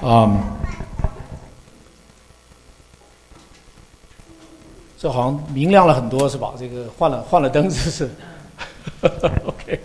这好像明亮了很多是吧？这个换了灯，这是OK。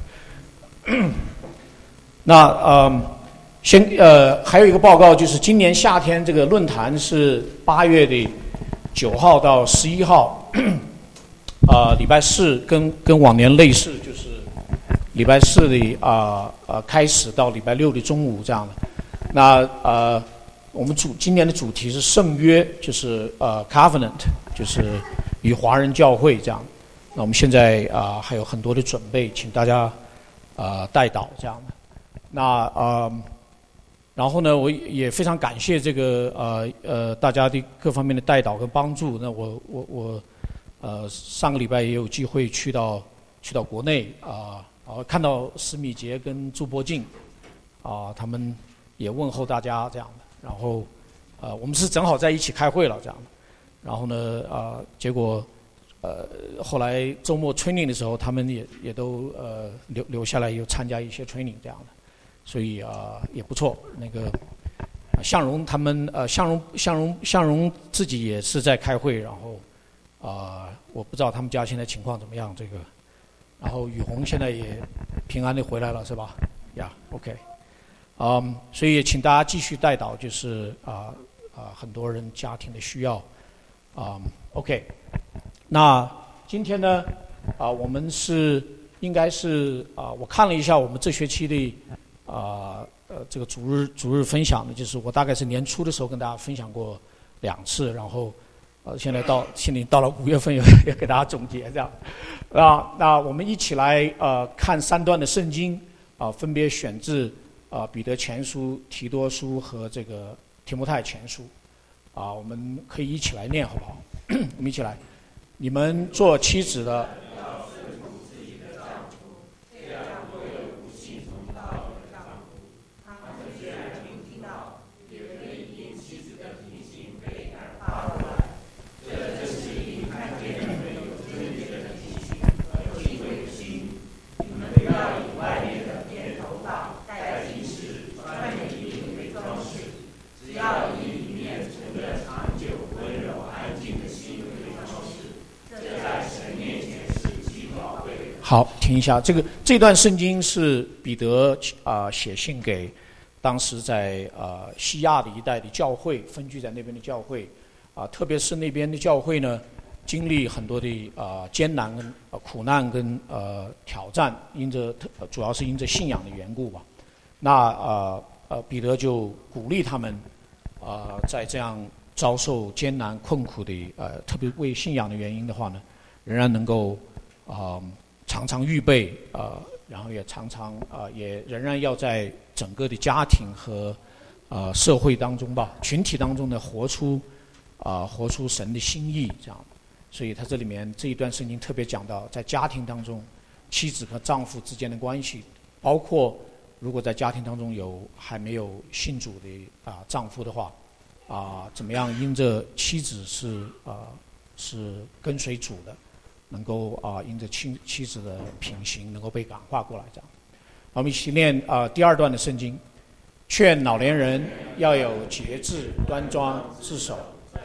那还有一个报告，就是今年夏天这个论坛是8月的9号到11号，礼拜四跟往年类似，就是礼拜四的开始到礼拜六的中午这样的。那我们今年的主题是圣约，就是covenant， 就是与华人教会这样。那我们现在还有很多的准备，请大家代祷这样的。那然后呢，我也非常感谢这个大家的各方面的代祷跟帮助。那我上个礼拜也有机会去到国内看到史米杰跟朱伯敬他们也问候大家这样的。然后我们是正好在一起开会了这样的。然后呢结果后来周末 training 的时候，他们也都留下来又参加一些 training 这样的。所以也不错。那个向荣他们向荣自己也是在开会，然后我不知道他们家现在情况怎么样这个。然后雨虹现在也平安的回来了是吧？呀 ，OK。所以也请大家继续代祷，就是很多人家庭的需要。OK。那今天呢我们应该是我看了一下我们这学期的这个主日分享呢，就是我大概是年初的时候跟大家分享过2次，然后现在到了5月份也给大家总结这样。那我们一起来看3段的圣经分别选自彼得前书、提多书和这个提摩太前书我们可以一起来念好不好？我们一起来。你们做妻子的好，听一下，这段圣经是彼得写信给当时在西亚的一带的教会，分居在那边的教会特别是那边的教会呢，经历很多的艰难跟苦难跟挑战，主要是因着信仰的缘故吧。那彼得就鼓励他们在这样遭受艰难困苦的特别为信仰的原因的话呢，仍然能够常常预备然后也常常也仍然要在整个的家庭和社会当中吧，群体当中呢活出神的心意这样。所以他这里面这一段圣经特别讲到，在家庭当中妻子和丈夫之间的关系，包括如果在家庭当中还没有信主的丈夫的话怎么样因着妻子是跟随主的，能够因着妻子的品行能够被感化过来这样。我们一起念第2段的圣经，劝老年人要有节制、端庄、自守。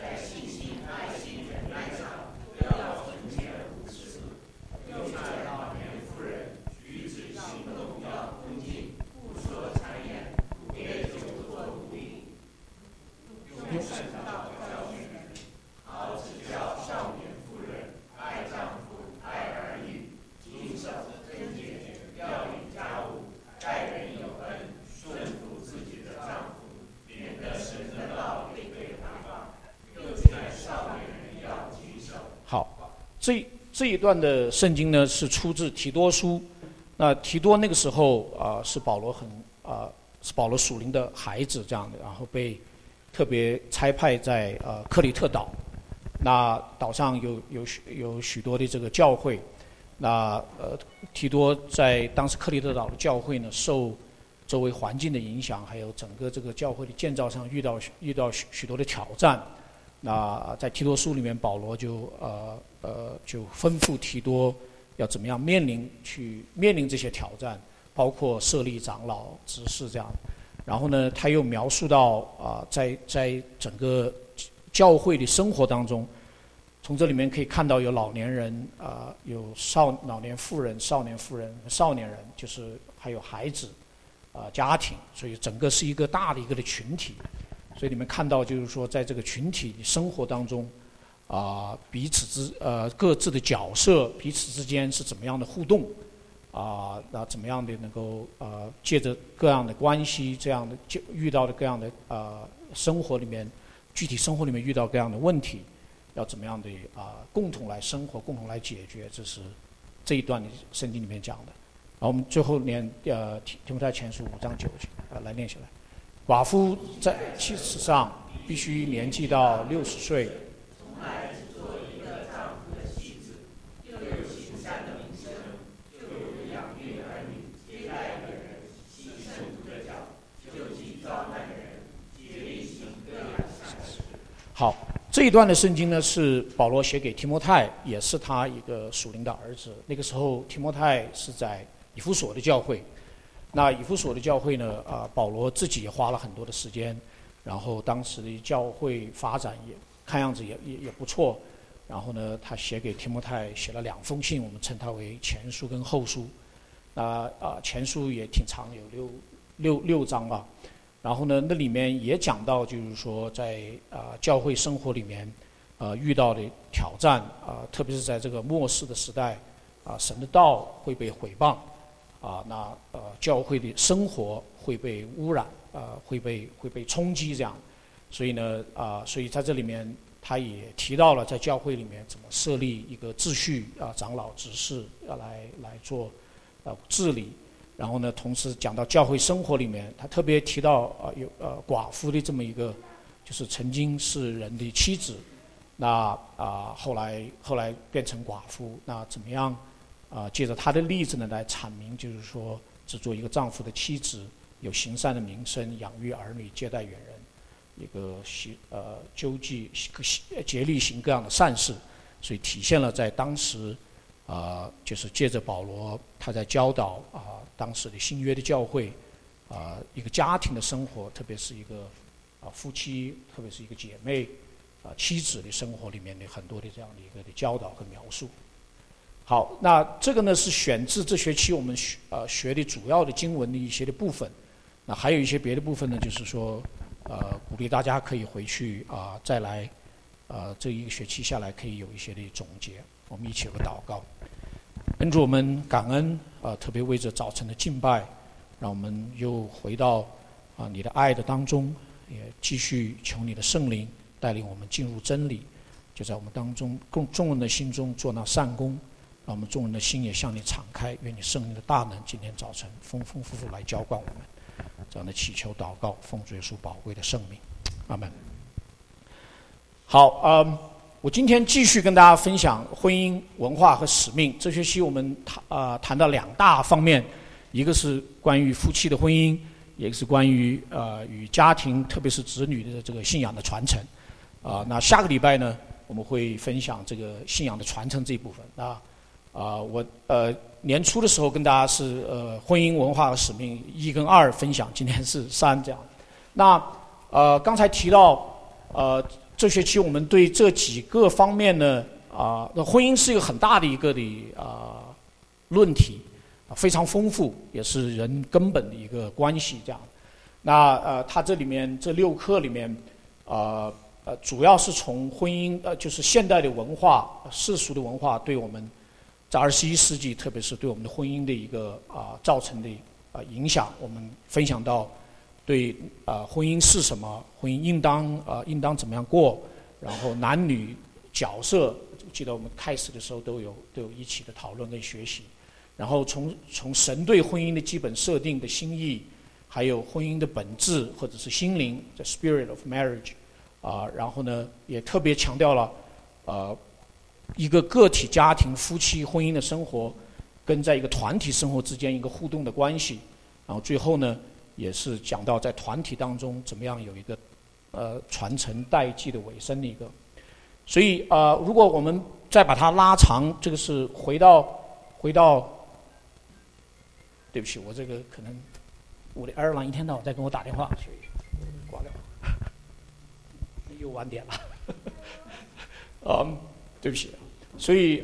这一段的圣经呢是出自提多书。那提多那个时候是保罗属灵的孩子这样的，然后被特别差派在克里特岛。那岛上有许多的这个教会。那提多在当时克里特岛的教会呢，受周围环境的影响，还有整个这个教会的建造上遇到许多的挑战。那在提多书里面，保罗就吩咐提多要怎么样面临这些挑战，包括设立长老、执事这样。 然后呢，他又描述到在整个教会的生活当中，从这里面可以看到有老年人有老年妇人、少年妇人、少年人，就是还有孩子家庭，所以整个是一个大的一个的群体。所以你们看到就是说，在这个群体生活当中彼此各自的角色彼此之间是怎么样的互动那怎么样的能够借着各样的关系，这样的遇到的各样的生活里面，具体生活里面遇到各样的问题，要怎么样的共同来生活，共同来解决，这是这一段的圣经里面讲的。然后我们最后念提摩太前书5章9节来念下来。寡妇在妻子上必须年纪到60岁，从来只做一个丈夫的妻子，又有行善的名声，又有养育儿女，接待别人，洗圣徒的脚，救济遭难的人，竭力行各样善事。好，这一段的圣经呢是保罗写给提摩太，也是他一个属灵的儿子。那个时候提摩太是在以弗所的教会。那以弗所的教会呢保罗自己也花了很多的时间，然后当时的教会发展也看样子也不错。然后呢，他写给提摩太写了2封信，我们称它为前书跟后书。那前书也挺长，有六章啊。然后呢，那里面也讲到，就是说在教会生活里面遇到的挑战特别是在这个末世的时代神的道会被毁谤教会的生活会被污染会被冲击这样。所以呢所以在这里面他也提到了在教会里面怎么设立一个秩序长老执事来做治理。然后呢，同时讲到教会生活里面，他特别提到有寡妇的这么一个，就是曾经是人的妻子，那后来变成寡妇，那怎么样借着他的例子呢来阐明，就是说只做一个丈夫的妻子，有行善的名声，养育儿女，接待远人，一个救济竭力行各样的善事，所以体现了在当时就是借着保罗他在教导当时的新约的教会一个家庭的生活，特别是一个夫妻，特别是一个姐妹妻子的生活里面的很多的这样的一个的教导和描述。好，那这个呢是选自这学期我们学的主要的经文的一些的部分。那还有一些别的部分呢，就是说鼓励大家可以回去再来这一个学期下来可以有一些的总结。我们一起有个祷告。跟着我们感恩特别为着早晨的敬拜，让我们又回到你的爱的当中，也继续求你的圣灵带领我们进入真理，就在我们当中众人的心中做那善功，让我们众人的心也向你敞开。愿你圣灵的大能今天早晨丰丰富富来浇灌我们。这样的祈求祷告，奉主耶稣宝贵的圣名，阿们。好，我今天继续跟大家分享婚姻文化和使命。这学期我们谈到2大方面，一个是关于夫妻的婚姻，一个是关于与家庭特别是子女的这个信仰的传承。那下个礼拜呢，我们会分享这个信仰的传承这一部分。那我年初的时候跟大家是婚姻文化和使命1跟2分享，今天是3这样。那刚才提到这学期我们对这几个方面呢婚姻是一个很大的一个的论题，非常丰富，也是人根本的一个关系这样。那它这里面这6课里面主要是从婚姻就是现代的文化世俗的文化对我们在21世纪特别是对我们的婚姻的一个造成的影响。我们分享到对婚姻是什么，婚姻应当怎么样过，然后男女角色，记得我们开始的时候都有一起的讨论跟学习。然后从神对婚姻的基本设定的心意，还有婚姻的本质或者是心灵 the spirit of marriage 然后呢也特别强调了一个个体家庭夫妻婚姻的生活跟在一个团体生活之间一个互动的关系。然后最后呢也是讲到在团体当中怎么样有一个传承代际的尾声的一个。所以如果我们再把它拉长，这个是回到对不起，我这个可能我的儿郎一天到晚在跟我打电话，所以挂掉，又晚点了。对不起，所以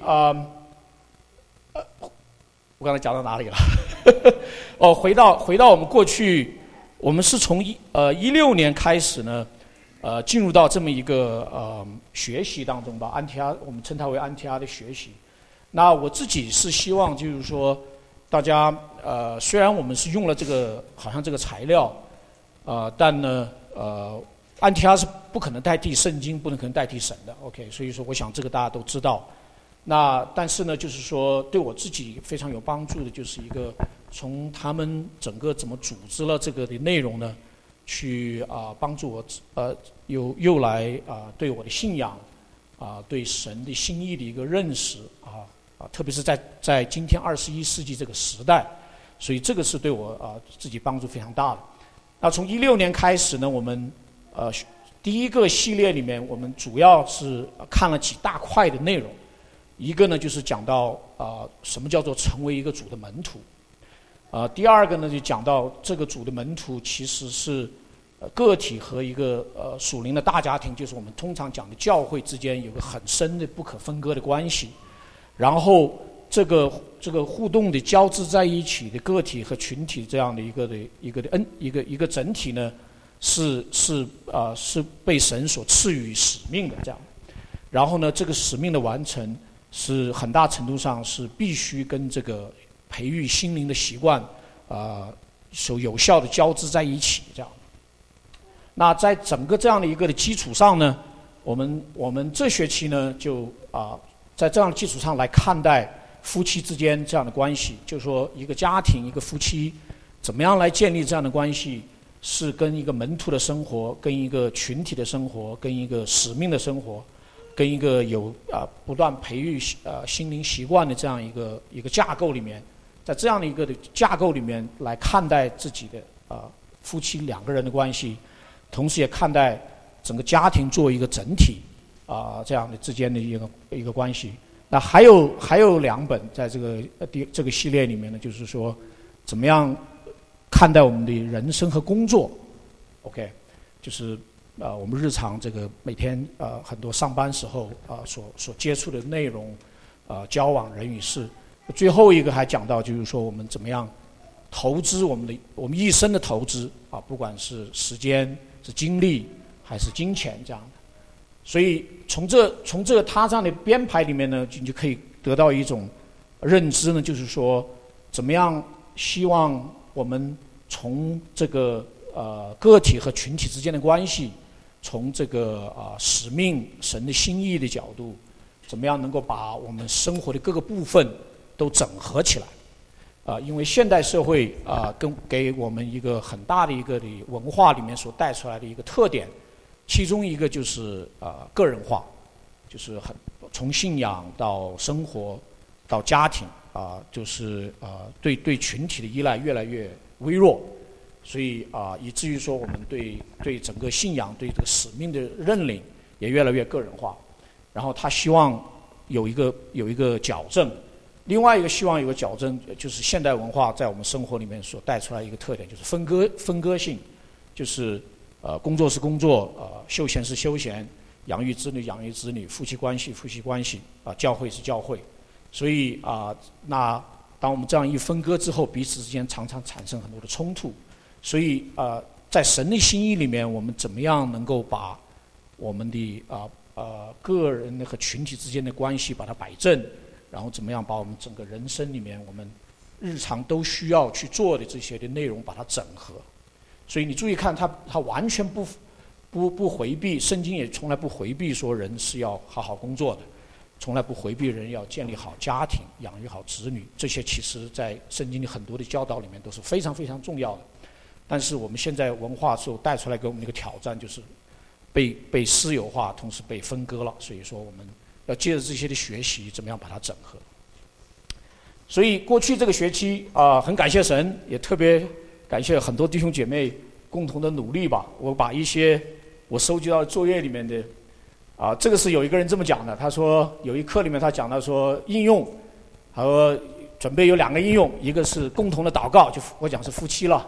我刚才讲到哪里了？回到我们过去，我们是从16年开始呢，进入到这么一个学习当中吧，我们称它为安提阿的学习。那我自己是希望就是说，大家虽然我们是用了这个好像这个材料，但呢安提阿是不可能代替圣经，不可能代替神的 ，OK， 所以说我想这个大家都知道。那但是呢，就是说对我自己非常有帮助的，就是一个从他们整个怎么组织了这个的内容呢，去帮助我又来对我的信仰对神的心意的一个认识特别是在今天21世纪这个时代，所以这个是对我自己帮助非常大的。那从16年开始呢，我们第一个系列里面，我们主要是看了几大块的内容。一个呢就是讲到什么叫做成为一个主的门徒，第二个呢就讲到这个主的门徒其实是个体和一个属灵的大家庭，就是我们通常讲的教会之间有个很深的不可分割的关系。然后这个互动的交织在一起的个体和群体这样的一个整体呢，是被神所赐予使命的这样。然后呢，这个使命的完成是很大程度上是必须跟这个培育心灵的习惯所有效的交织在一起这样。那在整个这样的一个的基础上呢，我们这学期呢就在这样的基础上来看待夫妻之间这样的关系，就是说一个家庭一个夫妻怎么样来建立这样的关系，是跟一个门徒的生活，跟一个群体的生活，跟一个使命的生活，跟一个有不断培育心灵习惯的这样一个架构里面，在这样的一个的架构里面来看待自己的夫妻两个人的关系，同时也看待整个家庭作为一个整体这样的之间的一个关系。那还有2本在这个系列里面呢，就是说怎么样看待我们的人生和工作 ，OK， 就是我们日常这个每天很多上班时候所接触的内容交往人与事。最后一个还讲到就是说我们怎么样投资我们一生的投资不管是时间是精力还是金钱这样的。所以从这个他这样的编排里面呢，你就可以得到一种认知呢，就是说怎么样希望我们从这个个体和群体之间的关系，从这个使命神的心意的角度，怎么样能够把我们生活的各个部分都整合起来因为现代社会给我们一个很大的一个的文化里面所带出来的一个特点，其中一个就是个人化，就是从信仰到生活到家庭就是对群体的依赖越来越微弱，所以以至于说我们对整个信仰对这个使命的认领也越来越个人化。然后他希望有一个矫正，另外一个希望有个矫正，就是现代文化在我们生活里面所带出来一个特点，就是分割性，就是工作是工作，休闲是休闲，养育子女，夫妻关系教会是教会。所以那当我们这样一分割之后，彼此之间常常产生很多的冲突。所以在神的心意里面，我们怎么样能够把我们的个人和群体之间的关系把它摆正，然后怎么样把我们整个人生里面我们日常都需要去做的这些的内容把它整合。所以你注意看他完全不回避，圣经也从来不回避说人是要好好工作的，从来不回避人要建立好家庭，养育好子女，这些其实在圣经里很多的教导里面都是非常非常重要的。但是我们现在文化所带出来给我们的一个挑战，就是被私有化，同时被分割了。所以说我们要借着这些的学习，怎么样把它整合。所以过去这个学期很感谢神，也特别感谢很多弟兄姐妹共同的努力吧。我把一些我收集到的作业里面的这个是有一个人这么讲的，他说有一课里面他讲到说应用，他说准备有2个应用，一个是共同的祷告，就我讲是夫妻了，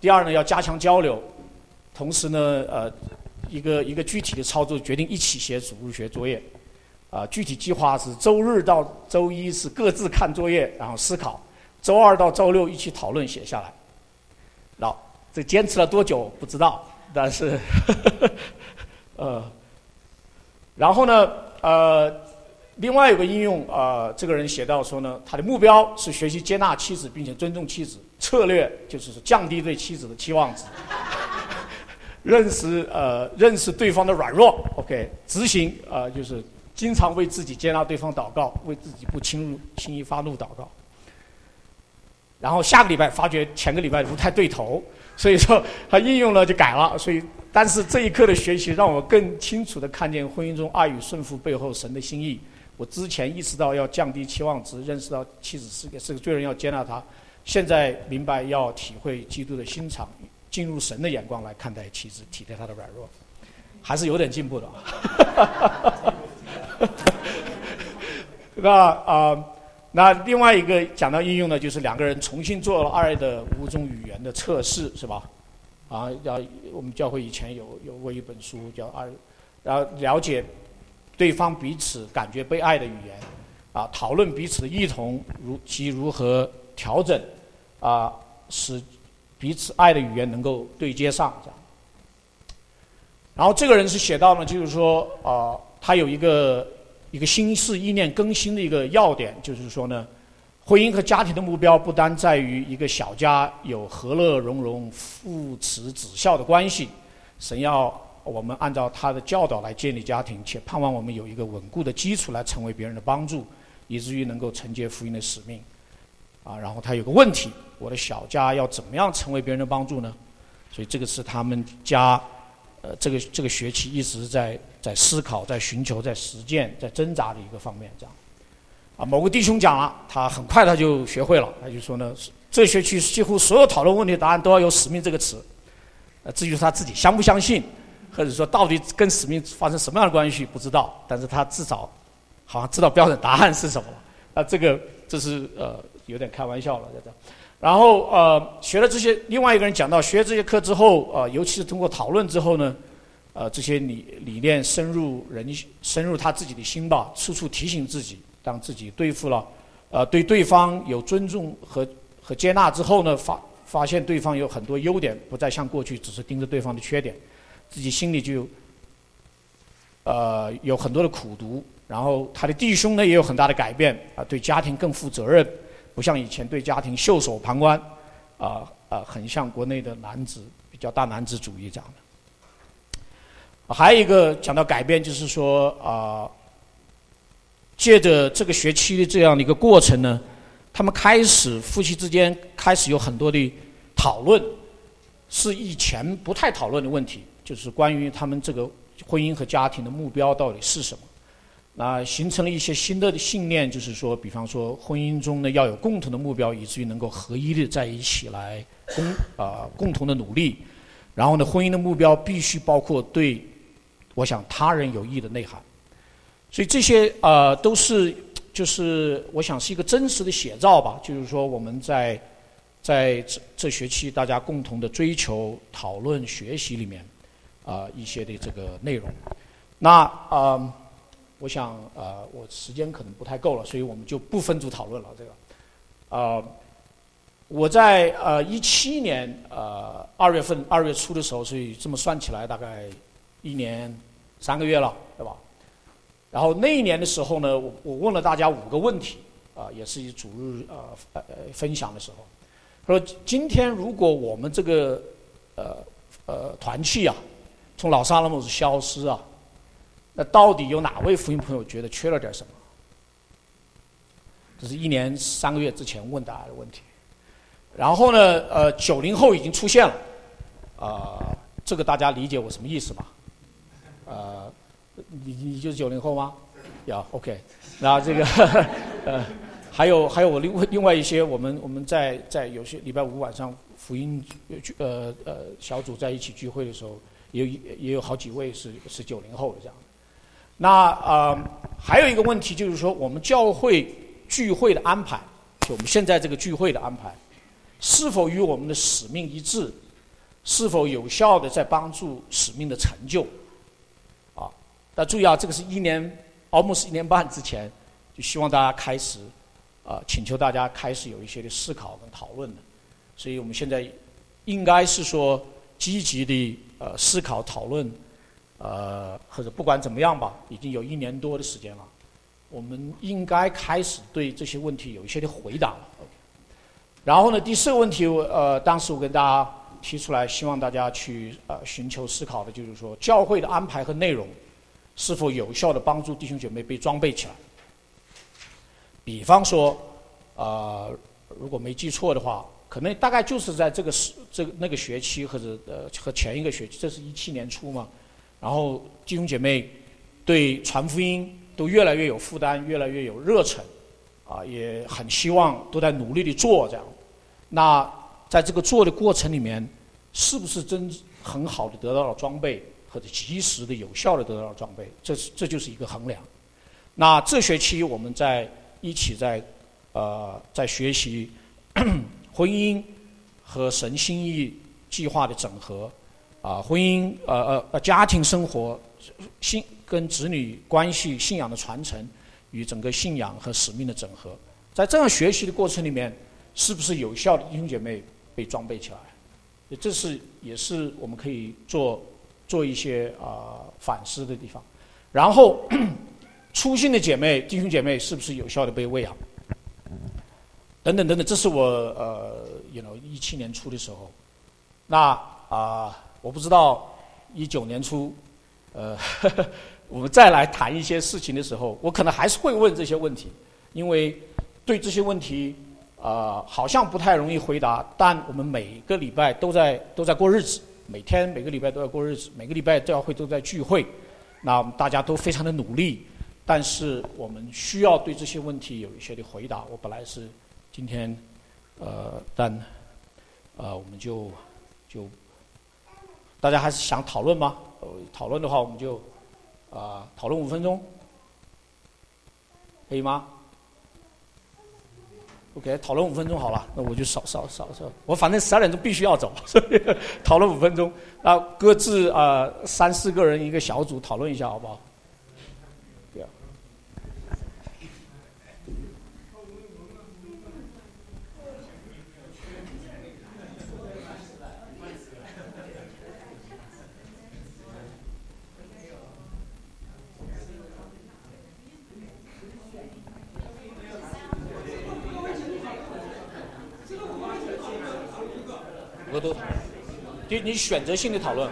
第二呢要加强交流，同时呢一个具体的操作决定一起写主日学作业，具体计划是周日到周一是各自看作业然后思考，周二到周六一起讨论写下来。这坚持了多久不知道，但是然后呢另外有个应用这个人写到说呢，他的目标是学习接纳妻子并且尊重妻子，策略就是降低对妻子的期望值认识对方的软弱 OK 执行就是经常为自己接纳对方祷告，为自己不轻易发怒祷告。然后下个礼拜发觉前个礼拜不太对头，所以说他应用了就改了。所以但是这一课的学习让我更清楚地看见婚姻中爱与顺服背后神的心意。我之前意识到要降低期望值，认识到妻子是个罪人要接纳他，现在明白要体会基督的心肠，进入神的眼光来看待妻子，体贴他的软弱，还是有点进步的那另外一个讲到应用呢，就是两个人重新做了爱的五种语言的测试，是吧？我们教会以前有过一本书叫爱，然后了解对方彼此感觉被爱的语言，讨论彼此的异同及如何调整，使彼此爱的语言能够对接上，这样。然后这个人是写到呢，就是说他有一个心思意念更新的一个要点，就是说呢，婚姻和家庭的目标不单在于一个小家有和乐融融、父慈子孝的关系，神要我们按照他的教导来建立家庭，且盼望我们有一个稳固的基础来成为别人的帮助，以至于能够承接福音的使命。然后他有个问题，我的小家要怎么样成为别人的帮助呢？所以这个是他们家这个学期一直在思考、在寻求、在实践、在挣扎的一个方面，这样。某个弟兄讲了，他很快他就学会了，他就说呢，这学期几乎所有讨论问题的答案都要有使命这个词。至于他自己相不相信，或者说到底跟使命发生什么样的关系不知道，但是他至少好像知道标准答案是什么了。这是有点开玩笑了，这样。然后学了这些，另外一个人讲到学这些课之后，尤其是通过讨论之后呢，这些理念深入他自己的心吧，处处提醒自己，当自己对付了对对方有尊重和接纳之后呢，发现对方有很多优点，不再像过去只是盯着对方的缺点，自己心里就有很多的苦毒。然后他的弟兄呢也有很大的改变对家庭更负责任，不像以前对家庭袖手旁观，很像国内的比较大男子主义这样的。还有一个讲到改变，就是说借着这个学期的这样的一个过程呢，他们夫妻之间开始有很多的讨论，是以前不太讨论的问题，就是关于他们这个婚姻和家庭的目标到底是什么。那形成了一些新的信念，就是说，比方说婚姻中呢要有共同的目标，以至于能够合一的在一起来共同的努力。然后呢，婚姻的目标必须包括对我想他人有益的内涵。所以这些都是就是我想是一个真实的写照吧，就是说我们在这学期大家共同的追求、讨论、学习里面一些的这个内容。那我想我时间可能不太够了，所以我们就不分组讨论了。这个我在17年2月初的时候，所以这么算起来大概1年3个月了，对吧？然后那一年的时候呢，我问了大家5个问题，也是以主日分享的时候，说今天如果我们这个团契从老萨拉姆斯消失那到底有哪位福音朋友觉得缺了点什么？这是1年3个月之前问大家的问题。然后呢，90后已经出现了，这个大家理解我什么意思吧？你就是90后吗？呀 ，OK。那这个还有我另外一些我们在有些礼拜五晚上福音小组在一起聚会的时候，也有好几位是90后的这样的。那还有一个问题就是说，我们教会聚会的安排，就我们现在这个聚会的安排，是否与我们的使命一致， 是否有效的在帮助使命的成就。但注意啊，这个是almost 1年半之前，就希望大家开始请求大家开始有一些的思考跟讨论的。所以我们现在应该是说积极的思考讨论，或者不管怎么样吧，已经有1年多的时间了，我们应该开始对这些问题有一些的回答了。然后呢，第4个问题，当时我跟大家提出来，希望大家去寻求思考的，就是说教会的安排和内容是否有效的帮助弟兄姐妹被装备起来。比方说，如果没记错的话，可能大概就是在那个学期或者和前一个学期，这是17年初嘛。然后弟兄姐妹对传福音都越来越有负担，越来越有热忱，也很希望都在努力地做这样。那在这个做的过程里面，是不是真很好的得到了装备，或者及时的有效的得到了装备？这就是一个衡量。那这学期我们一起在学习婚姻和神心意计划的整合，婚姻家庭生活跟子女关系信仰的传承与整个信仰和使命的整合。在这样学习的过程里面，是不是有效的弟兄姐妹被装备起来？这也是我们可以做一些反思的地方。然后初信的弟兄姐妹是不是有效的被喂养？等等等等，这是我17年初的时候。那我不知道19年初我们再来谈一些事情的时候，我可能还是会问这些问题，因为对这些问题好像不太容易回答。但我们每个礼拜都在过日子，每个礼拜都在过日子，每个礼拜教会都在聚会，那大家都非常的努力，但是我们需要对这些问题有一些的回答。我本来是今天但我们就大家还是想讨论吗？讨论的话，我们就讨论5分钟，可以吗？OK， 讨论5分钟好了，那我就少，我反正12点钟必须要走，所以讨论5分钟，各自3、4个人一个小组讨论一下，好不好？对啊。你选择性的讨论。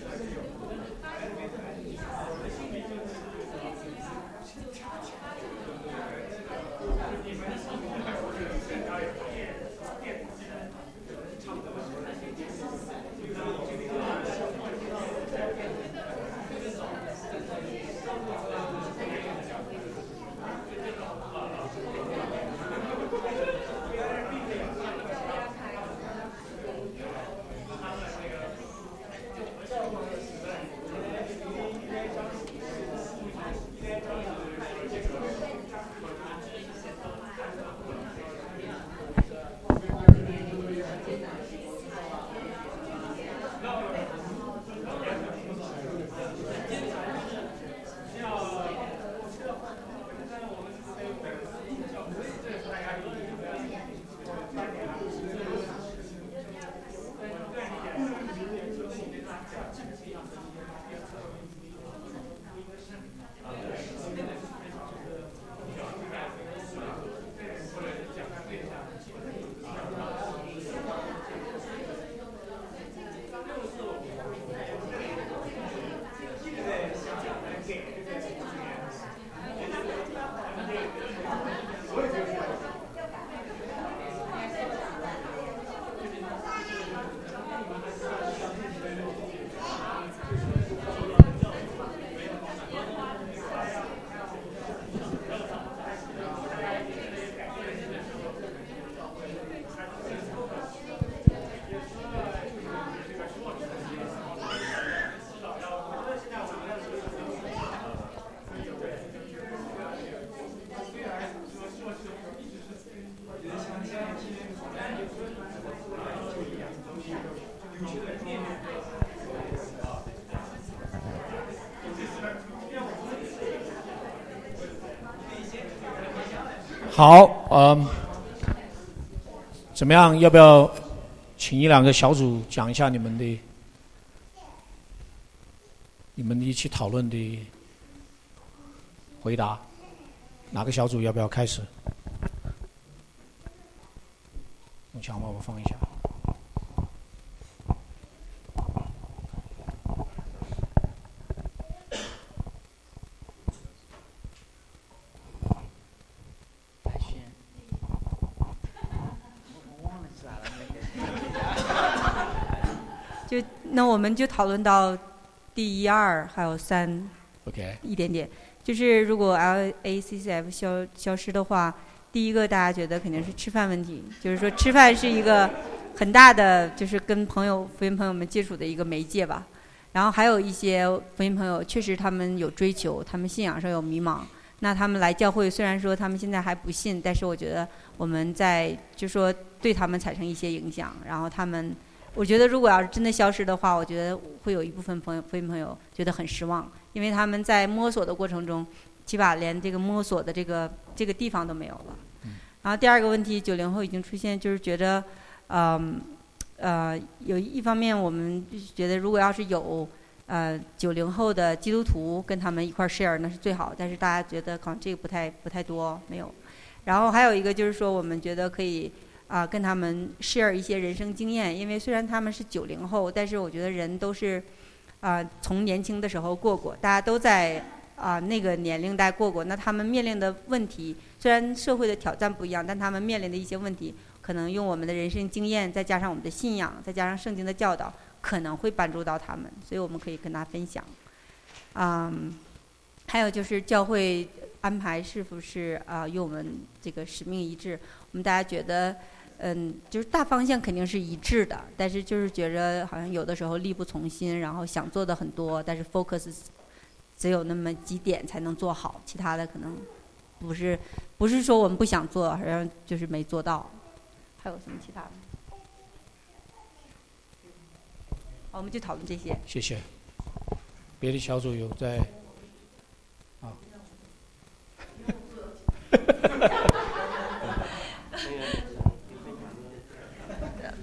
好，怎么样？要不要请一两个小组讲一下你们一起讨论的回答？哪个小组要不要开始？用墙帮我放一下。 那我们就讨论到第1、2还有3， OK， 一点点。就是如果 LACCF 消失的话，第一个大家觉得肯定是吃饭问题，就是说吃饭是一个很大的，就是跟福音朋友们接触的一个媒介吧。然后还有一些福音朋友确实他们有追求，他们信仰上有迷茫，那他们来教会虽然说他们现在还不信，但是我觉得我们在就说对他们产生一些影响，然后他们。我觉得如果要是真的消失的话，我觉得会有一部分福音朋友觉得很失望，因为他们在摸索的过程中，起码连这个摸索的这个地方都没有了。然后第二个问题，90后已经出现，就是觉得，有一方面我们觉得如果要是有90后的基督徒跟他们一块 share 那是最好，但是大家觉得好像这个不太多，没有。然后还有一个就是说，我们觉得可以。跟他们 share 一些人生经验，因为虽然他们是90后，但是我觉得人都是，从年轻的时候过，大家都在那个年龄带过，那他们面临的问题，虽然社会的挑战不一样，但他们面临的一些问题，可能用我们的人生经验，再加上我们的信仰，再加上圣经的教导，可能会帮助到他们，所以我们可以跟他分享。还有就是教会安排是不是与我们这个使命一致？我们大家觉得。就是大方向肯定是一致的，但是就是觉着好像有的时候力不从心，然后想做的很多，但是 focus 只有那么几点才能做好，其他的可能不是说我们不想做，好像就是没做到。还有什么其他的？好，我们就讨论这些。 谢谢。别的小组有在啊？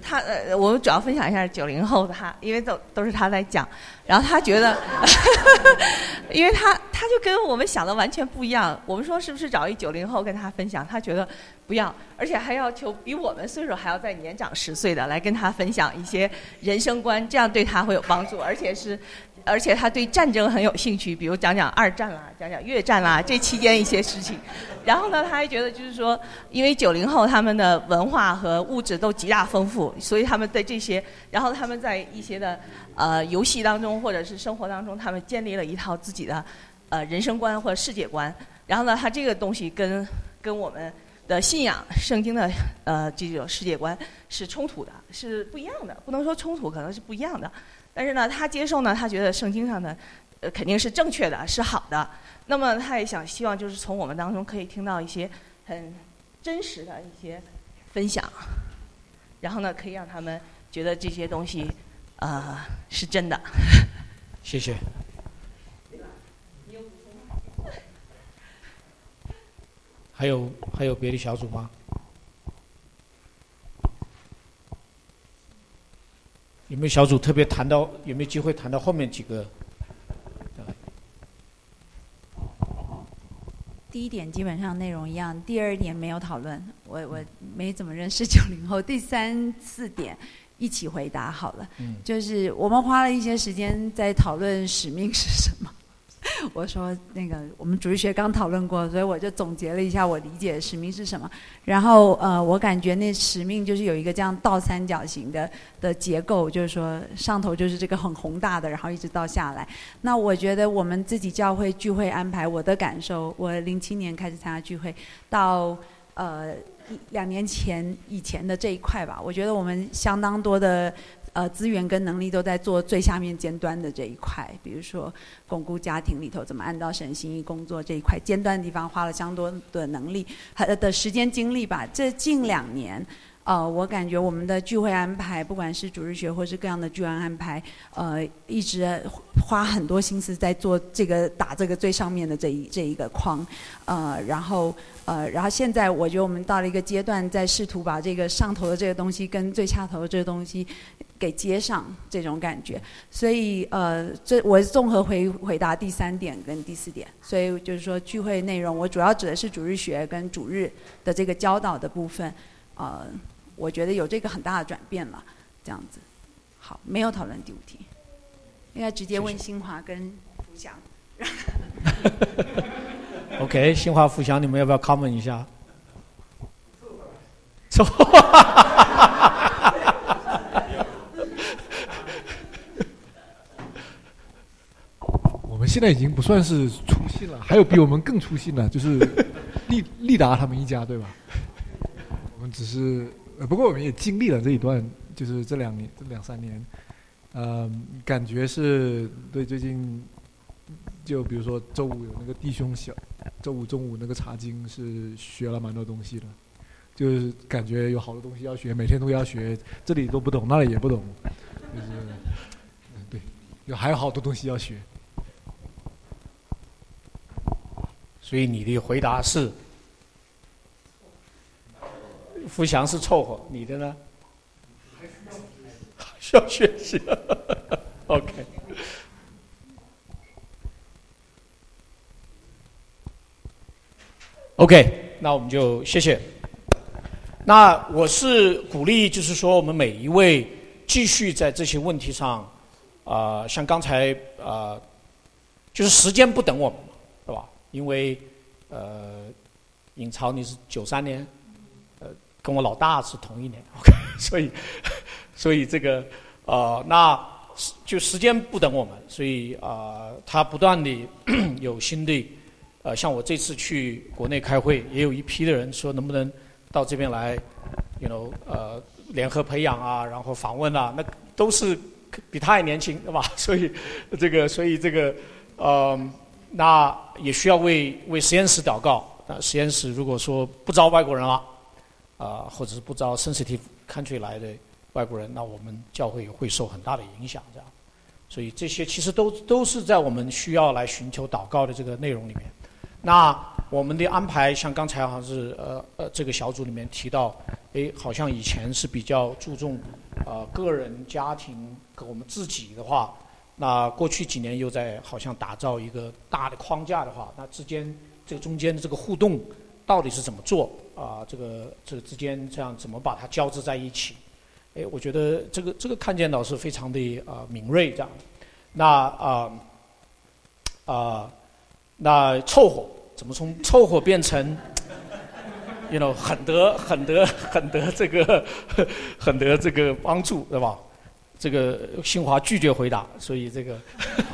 我们主要分享一下90后他，因为都是他在讲，然后他觉得，因为他就跟我们想的完全不一样。我们说是不是找一90后跟他分享，他觉得不要，而且还要求比我们岁数还要再年长10岁的来跟他分享一些人生观，这样对他会有帮助，而且他对战争很有兴趣，比如讲讲2战啦，讲讲越战啦，这期间一些事情。然后呢，他还觉得就是说，因为90后他们的文化和物质都极大丰富，所以他们对这些，然后他们在一些的游戏当中或者是生活当中，他们建立了一套自己的人生观或者世界观。然后呢，他这个东西跟我们的信仰圣经的这种世界观是冲突的，是不一样的，不能说冲突，可能是不一样的。但是呢，他接受呢，他觉得圣经上的肯定是正确的，是好的。那么他也希望就是从我们当中可以听到一些很真实的一些分享，然后呢，可以让他们觉得这些东西是真的。 谢谢。还有别的小组吗？有没有小组特别谈到？有没有机会谈到后面几个？ 第一点基本上内容一样，第2点没有讨论，我没怎么认识90后。第3、4点一起回答好了。就是我们花了一些时间在讨论使命是什么。我说那个我们主日学刚讨论过，所以我就总结了一下我理解的使命是什么。然后我感觉那使命就是有一个这样倒三角形的结构，就是说上头就是这个很宏大的，然后一直到下来。那我觉得我们自己教会聚会安排，我的感受，我07年开始参加聚会，到2年以前的这一块吧，我觉得我们相当多的资源跟能力都在做最下面尖端的这一块，比如说巩固家庭里头怎么按照神心意工作这一块尖端的地方，花了相当多的能力的时间精力吧。这近2年，我感觉我们的聚会安排，不管是主日学或是各样的聚会安排，一直花很多心思在做打这个最上面的这一个框，然后现在我觉得我们到了一个阶段，在试图把这个上头的这个东西跟最下头的这个东西给接上，这种感觉。所以我综合回答第3点跟第4点。所以就是说聚会内容，我主要指的是主日学跟主日的这个教导的部分，我觉得有这个很大的转变了，这样子。好，没有讨论第5题，应该直接问新华跟福祥。 OK， 新华、福祥，你们要不要 comment 一下？ 我们现在已经不算是粗心了，还有比我们更粗心的，就是利达他们一家，对吧？我们只是不过我们也经历了这一段，就是这2三年，感觉是对最近，就比如说周五有那个弟兄周五中午那个查经是学了蛮多东西的，就是感觉有好多东西要学，每天都要学，这里都不懂，那里也不懂，就是对，还有好多东西要学。 所以你的回答是，福祥是凑合，你的呢？需要学习。OK。OK， 那我们就谢谢。那我是鼓励，就是说我们每一位继续在这些问题上，像刚才就是时间不等我们，对吧？因为尹超你是93年，跟我老大是同一年 ，OK， 所以这个那就时间不等我们，所以他不断的有新的。像我这次去国内开会，也有一批的人说能不能到这边来联合培养啊，然后访问啊，那都是比他还年轻，对吧？所以这个那也需要为实验室祷告。那实验室如果说不招外国人了，或者是不招 sensitive country 来的外国人，那我们教会也会受很大的影响，这样。所以这些其实都是在我们需要来寻求祷告的这个内容里面。那我们的安排像刚才好像是这个小组里面提到，好像以前是比较注重个人、家庭和我们自己的话，那过去几年又在好像打造一个大的框架的话，那这个中间的这个互动到底是怎么做这个之间这样怎么把它交织在一起？我觉得这个看见到是非常的敏锐这样。那凑合怎么从凑合变成很得这个帮助，对吧？这个新华拒绝回答，所以这个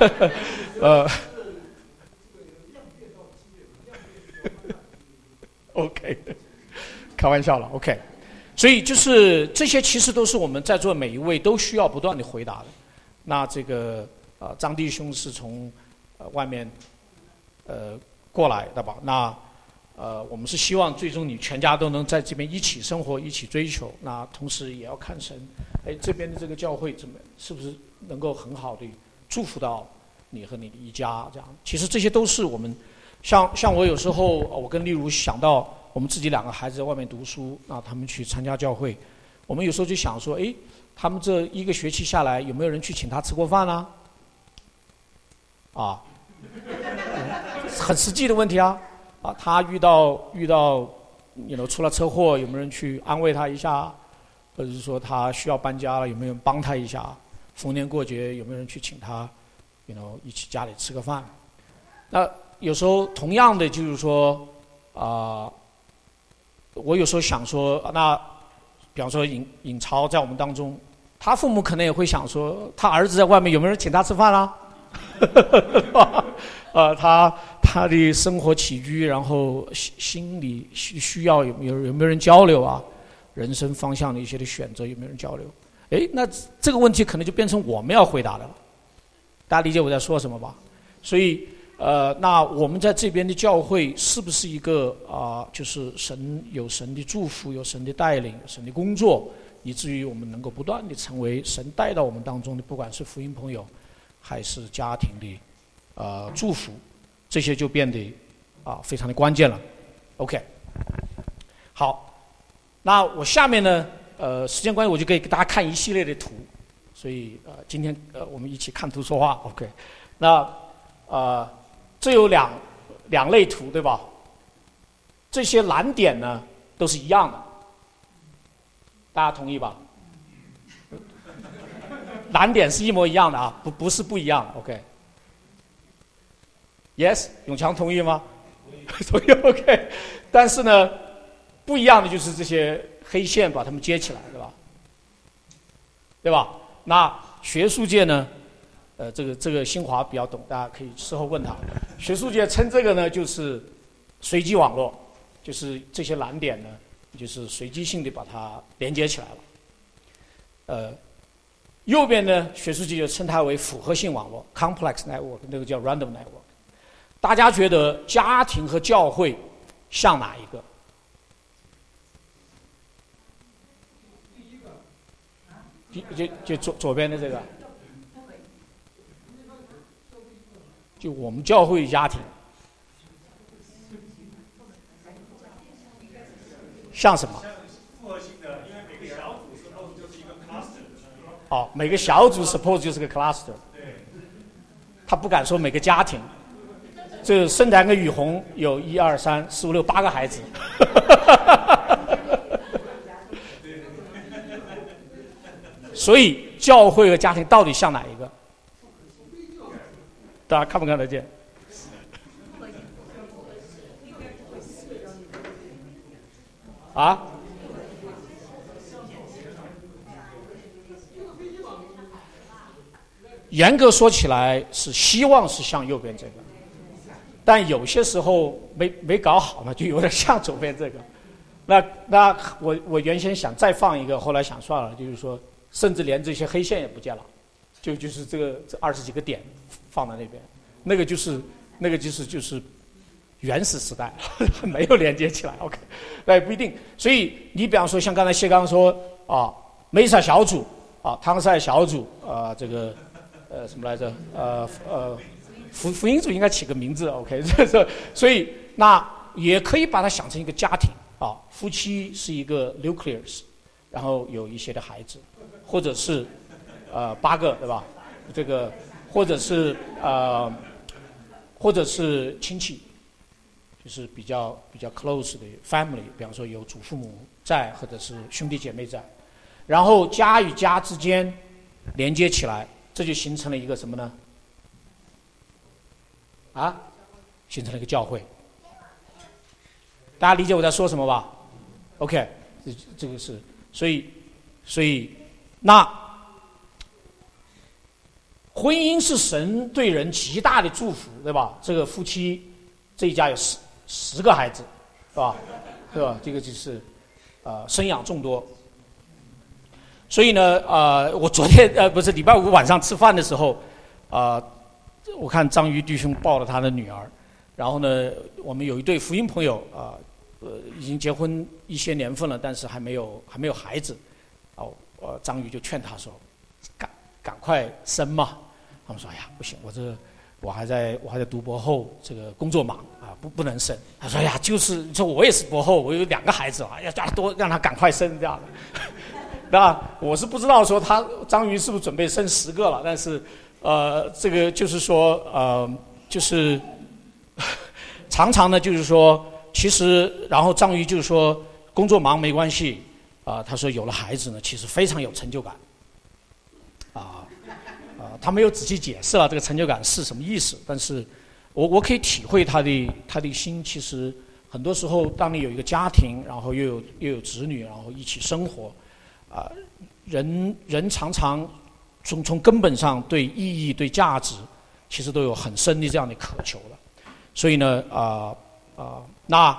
OK， 开玩笑了 OK。所以就是这些其实都是我们在座每一位都需要不断的回答的。那这个张弟兄是从外面过来的吧？那我们是希望最终你全家都能在这边一起生活，一起追求。那同时也要看神，这边的这个教会是不是能够很好的祝福到你和你的一家这样。其实这些都是我们像我有时候我跟丽如想到我们自己2个孩子在外面读书，那他们去参加教会，我们有时候就想说，他们这1个学期下来有没有人去请他吃过饭呢？很实际的问题啊！他遇到出了车祸，有没有人去安慰他一下？或者是说他需要搬家了，有没有人帮他一下？逢年过节有没有人去请他一起家里吃个饭？那有时候同样的就是说我有时候想说，那比方说尹超在我们当中，他父母可能也会想说，他儿子在外面有没有人请他吃饭啦？他的生活起居，然后心理需要有没有人交流啊？人生方向的一些的选择有没有人交流？那这个问题可能就变成我们要回答的了。大家理解我在说什么吧？所以那我们在这边的教会是不是一个就是有神的祝福，有神的带领，有神的工作，以至于我们能够不断的成为神带到我们当中的，不管是福音朋友还是家庭的祝福，这些就变得非常的关键了。OK， 好，那我下面呢时间关系我就给大家看一系列的图，所以今天我们一起看图说话 OK。 那这有两类图对吧？这些蓝点呢都是一样的，大家同意吧？蓝点是一模一样的不是不一样的 OK。 Yes， 永强同意吗？同意 OK。 但是呢不一样的就是这些黑线把它们接起来，对吧？那学术界呢这个新华比较懂，大家可以事后问他。学术界称这个呢就是随机网络，就是这些蓝点呢就是随机性的把它连接起来了。右边呢学术界就称它为复合性网络 complex network， 那个叫 random network。 大家觉得家庭和教会像哪一个？就左边的这个，就我们教会家庭像什么？ 复合性的，因为每个小组 suppose 就是一个 cluster。 每个小组 suppose 就是个 cluster。 对。 他不敢说每个家庭。这圣坛跟雨虹有1、2、3、4、5、6、8个孩子。所以教会和家庭到底像哪一个？大家看不看得见？严格说起来是希望是像右边这个，但有些时候没搞好呢，就有点像左边这个。那我原先想再放一个，后来想算了，就是说甚至连这些黑线也不见了，就是这20几个点放在那边，那个就是原始时代没有连接起来 OK。 那也不一定。所以你比方说像刚才谢刚说梅萨小组汤赛小组这个什么来着福音组应该起个名字 OK。所以那也可以把它想成一个家庭啊，夫妻是一个 nucleus， 然后有一些的孩子，或者是8个，对吧？这个或者是亲戚，就是比较 close 的 family， 比方说有祖父母在，或者是兄弟姐妹在，然后家与家之间连接起来，这就形成了一个什么呢？形成了一个教会。大家理解我在说什么吧 ？OK， 这个是，所以那婚姻是神对人极大的祝福，对吧？这个夫妻这一家有10个孩子，是吧？对吧？这个就是生养众多。所以呢，我昨天不是礼拜5晚上吃饭的时候，我看章鱼弟兄抱了他的女儿，然后呢，我们有一对福音朋友已经结婚一些年份了，但是还没有孩子，章鱼就劝他说，赶快生嘛。他们说，哎呀，不行，我还在读博后，这个工作忙啊，不能生。他说，哎呀，就是说我也是博后，我有2个孩子啊，要多让他赶快生这样的。那我是不知道说章鱼是不是准备生10个了，但是这个就是说就是常常呢就是说，其实然后章鱼就是说工作忙没关系他说有了孩子呢，其实非常有成就感他没有仔细解释了这个成就感是什么意思，但是我可以体会他的心。其实很多时候，当你有一个家庭，然后又有子女，然后一起生活，人常常从根本上对意义、对价值，其实都有很深的这样的渴求了。所以呢，那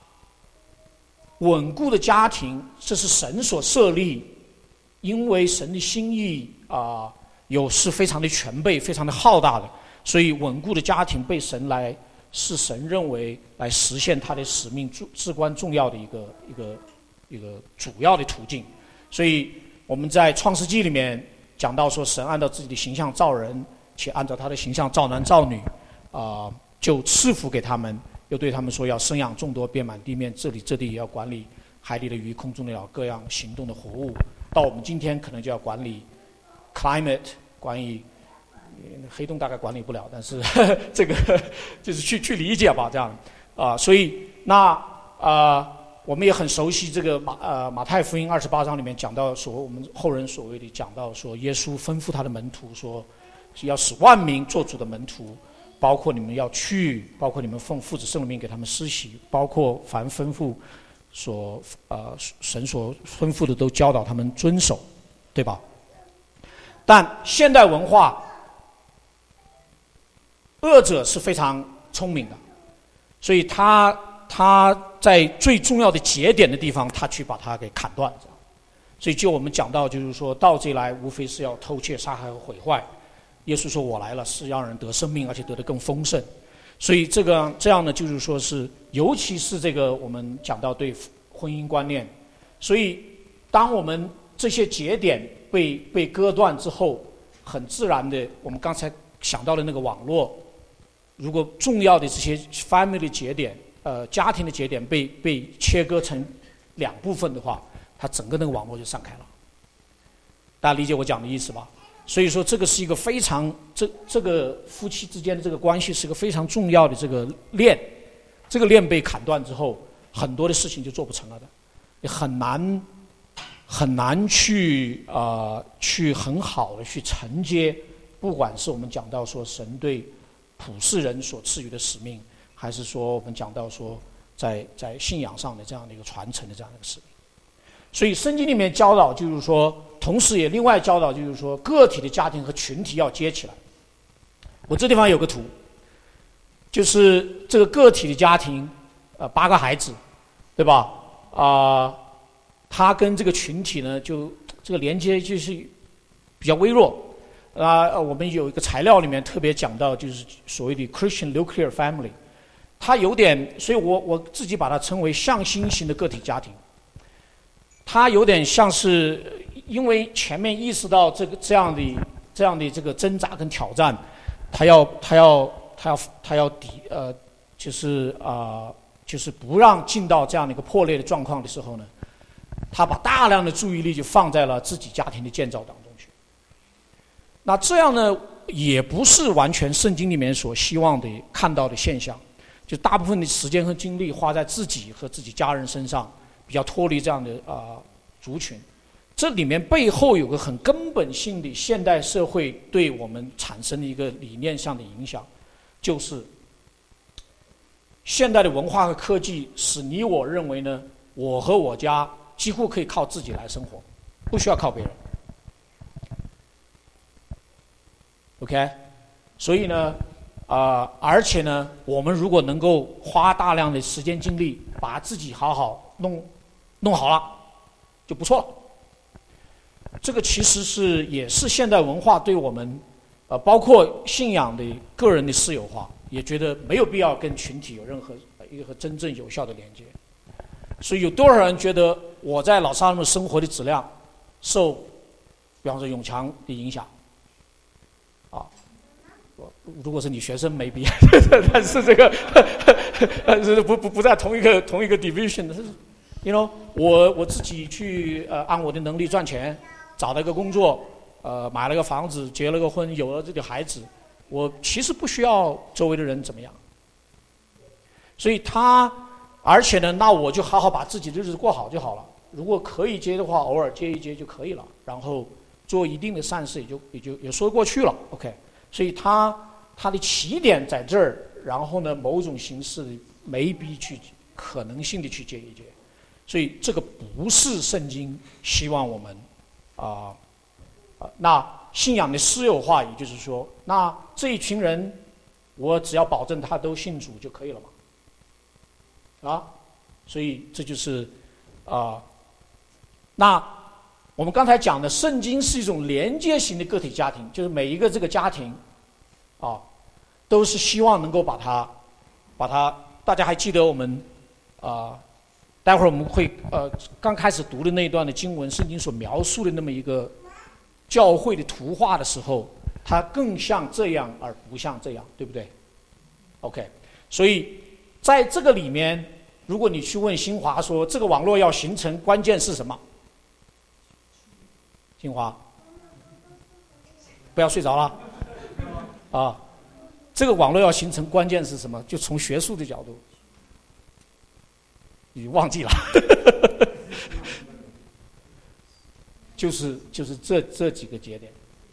稳固的家庭，这是神所设立，因为神的心意是非常的全备、非常的浩大的，所以稳固的家庭被神是神认为来实现他的使命至关重要的一个主要的途径。所以我们在创世纪里面讲到说，神按照自己的形象造人，且按照他的形象造男造女，就赐福给他们，又对他们说要生养众多，遍满地面，这里也要管理海里的鱼、空中的鸟、各样行动的活物。到我们今天可能就要管理 climate， 管理黑洞大概管理不了，但是这个就是去理解吧，这样所以那我们也很熟悉这个马太福音28章里面讲到说，我们后人所谓的讲到说，耶稣吩咐他的门徒说，要使万民做主的门徒，包括你们要去，包括你们奉父子圣灵名给他们施洗，包括凡吩咐神所吩咐的都教导他们遵守，对吧？但现代文化恶者是非常聪明的，所以他在最重要的节点的地方，他去把它给砍断。所以就我们讲到，就是说盗贼来无非是要偷窃、杀害和毁坏。耶稣说我来了是让人得生命，而且得的更丰盛。所以这样呢，就是说是尤其是这个我们讲到对婚姻观念，所以当我们这些节点被割断之后，很自然的我们刚才想到的那个网络，如果重要的这些 family 的节点家庭的节点被切割成2部分的话，它整个那个网络就散开了。大家理解我讲的意思吧？所以说这个是一个非常这个夫妻之间的这个关系是一个非常重要的这个链，这个链被砍断之后，很多的事情就做不成了的，也很难去很好的去承接，不管是我们讲到说神对普世人所赐予的使命，还是说我们讲到说在信仰上的这样的一个传承的这样的一个使命。所以圣经里面教导就是说，同时也另外教导就是说，个体的家庭和群体要接起来。我这地方有个图，就是这个个体的家庭，8个孩子，对吧？他跟这个群体呢，就这个连接就是比较微弱。我们有一个材料里面特别讲到，就是所谓的 Christian nuclear family， 它有点，所以我自己把它称为向心型的个体家庭。它有点像是因为前面意识到这样的这个挣扎跟挑战，他要就是不让进到这样的一个破裂的状况的时候呢，他把大量的注意力就放在了自己家庭的建造当中去。那这样呢，也不是完全圣经里面所希望的看到的现象，就大部分的时间和精力花在自己和自己家人身上，比较脱离这样的族群。这里面背后有个很根本性的现代社会对我们产生的一个理念上的影响，就是现代的文化和科技使你我认为呢，我和我家几乎可以靠自己来生活，不需要靠别人。OK， 所以呢，而且呢，我们如果能够花大量的时间精力，把自己好好弄好了，就不错了。这个其实也是现代文化对我们，包括信仰的个人的私有化，也觉得没有必要跟群体有任何一个真正有效的连接。所以有多少人觉得我在老萨姆生活的质量受，比方说永强的影响？如果是你学生没毕业，但是这个不在同一个 division，you know， 我自己去按我的能力赚钱，找了一个工作，买了个房子，结了个婚，有了这个孩子，我其实不需要周围的人怎么样。所以而且呢，那我就好好把自己的日子过好就好了。如果可以接的话，偶尔接一接就可以了，然后做一定的善事，也说过去了。OK。所以他的起点在这儿，然后呢，某种形式的maybe去可能性的去接一接，所以这个不是圣经希望我们那信仰的私有化，也就是说，那这一群人，我只要保证他都信主就可以了嘛，所以这就是那我们刚才讲的，圣经是一种连接型的个体家庭，就是每一个这个家庭，都是希望能够把它，大家还记得我们待会儿我们会刚开始读的那一段的经文，圣经所描述的那么一个教会的图画的时候，它更像这样而不像这样，对不对 ？OK， 所以在这个里面，如果你去问新华说这个网络要形成，关键是什么？新华，不要睡着了这个网络要形成，关键是什么？就从学术的角度，你忘记了，就是这几个节点。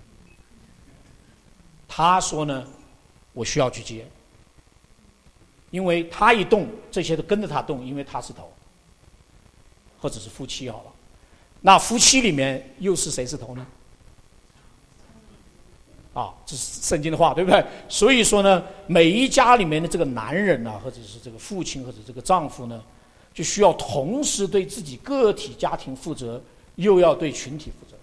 他说呢，我需要去接，因为他一动，这些都跟着他动，因为他是头，或者是夫妻好了。那夫妻里面又是谁是头呢？这是圣经的话，对不对？所以说呢，每一家里面的这个男人或者是这个父亲或者这个丈夫呢，就需要同时对自己个体家庭负责，又要对群体负责。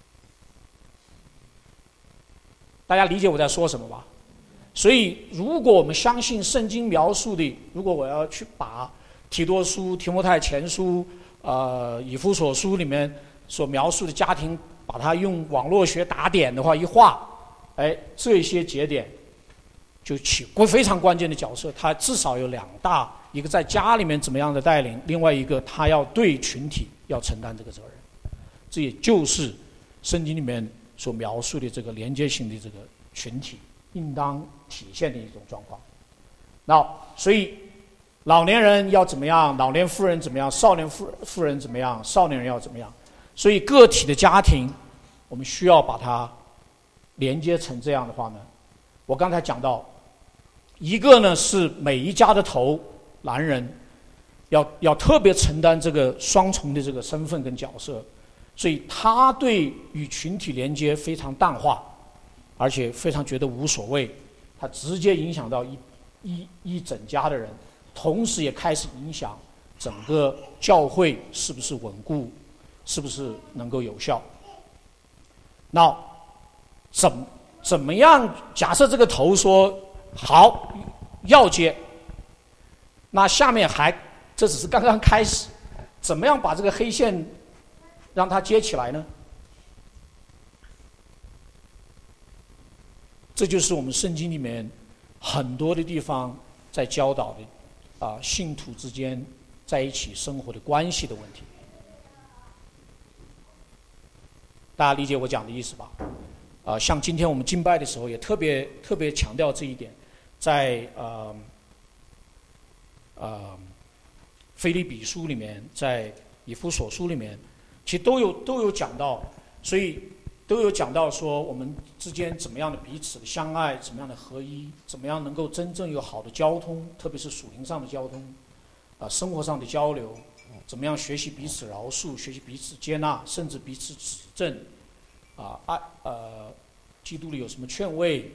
大家理解我在说什么吧？所以，如果我们相信圣经描述的，如果我要去把提多书、提摩太前书、以弗所书里面所描述的家庭，把它用网络学打点的话一画，这些节点就起非常关键的角色。它至少有两大，一个在家里面怎么样的带领，另外一个他要对群体要承担这个责任。这也就是圣经里面所描述的这个连接性的这个群体应当体现的一种状况。那所以老年人要怎么样，老年妇人怎么样，少年妇人怎么样，少年人要怎么样。所以个体的家庭，我们需要把它连接成这样的话呢，我刚才讲到，一个呢是每一家的头，男人要特别承担这个双重的这个身份跟角色，所以他对与群体连接非常淡化，而且非常觉得无所谓，他直接影响到一整家的人，同时也开始影响整个教会是不是稳固，是不是能够有效。那怎么样？假设这个头说好要接，那下面这只是刚刚开始，怎么样把这个黑线让它接起来呢？这就是我们圣经里面很多的地方在教导的信徒之间在一起生活的关系的问题。大家理解我讲的意思吧？像今天我们敬拜的时候，也特别强调这一点，在腓立比书里面，在以弗所书里面，其实都有讲到，所以都有讲到说我们之间怎么样的彼此的相爱，怎么样的合一，怎么样能够真正有好的交通，特别是属灵上的交通，生活上的交流，怎么样学习彼此饶恕，学习彼此接纳，甚至彼此指正，基督里有什么劝慰，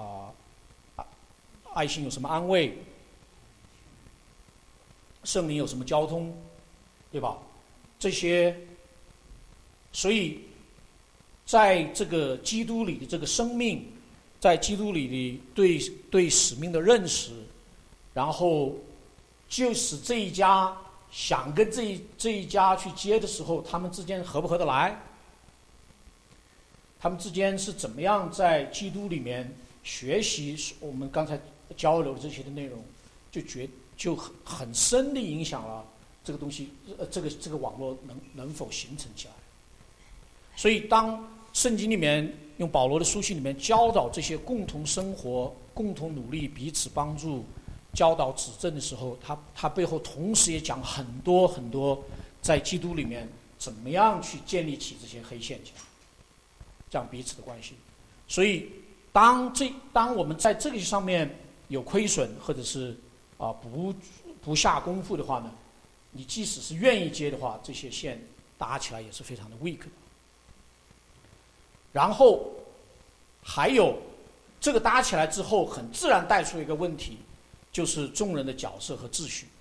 爱心有什么安慰，圣灵有什么交通，对吧？这些，所以在这个基督里的这个生命，在基督里的对使命的认识，然后就使这一家想跟这一家去接的时候，他们之间合不合得来？他们之间是怎么样在基督里面学习我们刚才交流的这些的内容，就很深地影响了这个东西，这个网络能否形成起来。所以当圣经里面用保罗的书信里面教导这些共同生活、共同努力、彼此帮助、教导指正的时候，他背后同时也讲很多很多在基督里面怎么样去建立起这些黑线墙，这样彼此的关系。所以当我们在这个上面有亏损，或者是不下功夫的话呢，你即使是愿意接的话，这些线搭起来也是非常的 weak 的。然后还有这个搭起来之后，很自然带出一个问题，就是众人的角色和秩序，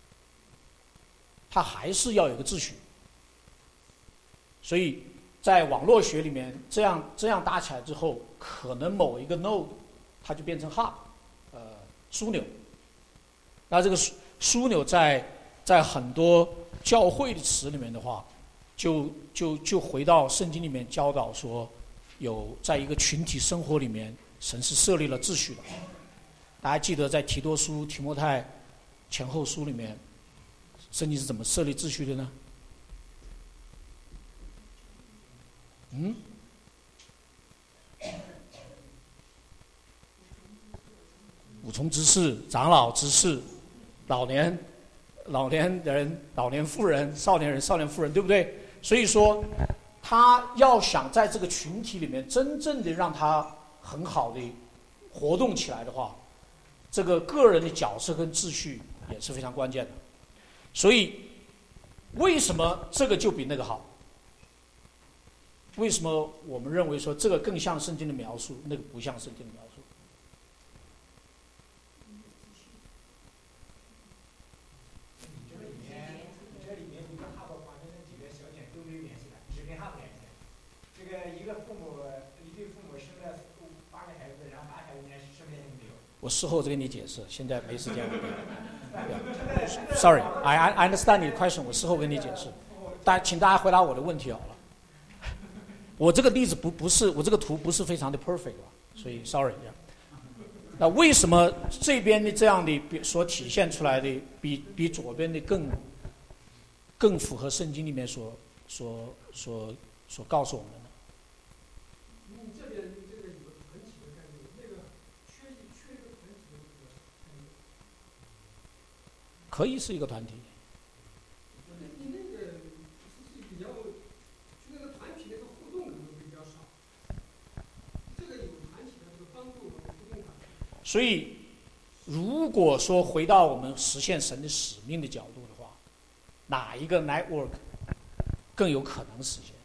它还是要有个秩序。所以在网络学里面，这样搭起来之后，可能某一个 node 它就变成 hub， 枢纽。那这个枢纽在很多教会的词里面的话，就回到圣经里面教导说，有在一个群体生活里面，神是设立了秩序的。大家记得在提多书、提摩太前后书里面，圣经是怎么设立秩序的呢？五重执事、长老执事、老年人、老年妇人、少年人、少年妇人，对不对？所以说，他要想在这个群体里面真正的让他很好的活动起来的话，这个个人的角色跟秩序也是非常关键的。所以，为什么这个就比那个好？为什么我们认为说这个更像圣经的描述，那个不像圣经的描述？ 你这里面一个 hub 旁边那几个小点都没有联系的，只跟 hub 联系的。这个一对父母生了8个孩子，然后8个孩子生了没有？ 我事后再跟你解释，现在没时间了。Sorry, I understand 你的 question， 我事后跟你解释。请大家回答我的问题好了。我这个例子不是，我这个图不是非常的 perfect 吧，所以 sorry。那为什么这边的这样的所体现出来的比左边的更符合圣经里面所告诉我们的呢？ 这边这个有个团体的概念，那个缺一个团体的概念。 可以是一个团体。 你那个是比较，就那个团体那个互动可能比较少。这个有团体的这个帮助和互动感。 所以，如果说回到我们实现神的使命的角度的话，哪一个 network 更有可能实现？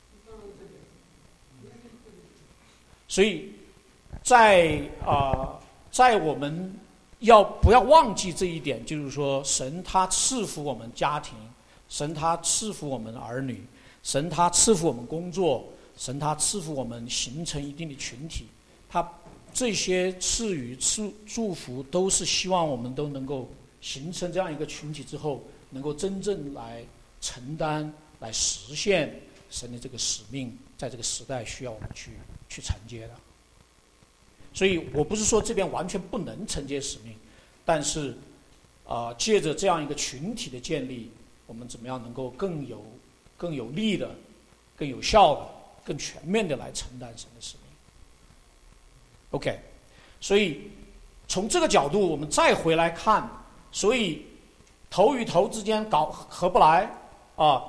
所以在我们不要忘记这一点，就是说，神他赐福我们家庭，神他赐福我们儿女，神他赐福我们工作，神他赐福我们形成一定的群体，他这些赐予祝福都是希望我们都能够形成这样一个群体之后，能够真正来承担、来实现神的这个使命，在这个时代需要我们去承接的。所以我不是说这边完全不能承接使命，但是借着这样一个群体的建立，我们怎么样能够更有力的、更有效的、更全面的来承担神的使命。OK， 所以从这个角度，我们再回来看，所以头与头之间合不来啊，